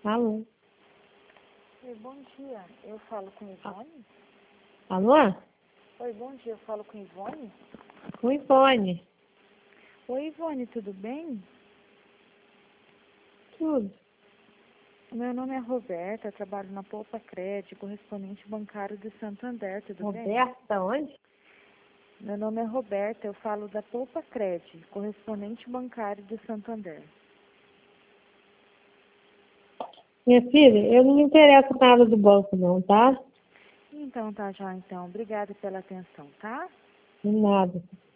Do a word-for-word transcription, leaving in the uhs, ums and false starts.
Alô? Oi, bom dia. Eu falo com Ivone? Alô? Oi, bom dia. Eu falo com Ivone? Com Ivone. Oi, Ivone, tudo bem? Tudo. Meu nome é Roberta, eu trabalho na Poupa Cred, correspondente bancário de Santander, tudo bem? Roberta, onde? Meu nome é Roberta, eu falo da Poupa Cred, correspondente bancário de Santander. Minha filha, eu não me interesso nada do banco não, tá? Então, tá já, então. Obrigada pela atenção, tá? Nada.